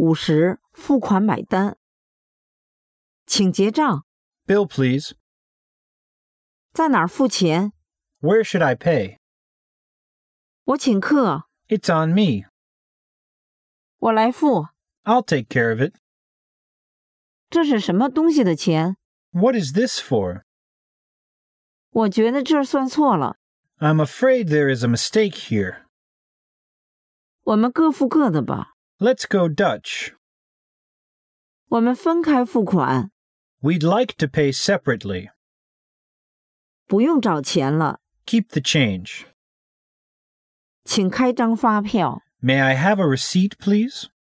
50付款买单。请结账。 Bill, please. 在哪儿付钱？ Where should I pay? 我请客。 It's on me. 我来付。 I'll take care of it. 这是什么东西的钱？ What is this for? 我觉得这儿算错了。 I'm afraid there is a mistake here. 我们各付各的吧。 Let's go Dutch. 我们分开付款。 We'd like to pay separately. 不用找钱了。 Keep the change. 请开张发票。 May I have a receipt, please?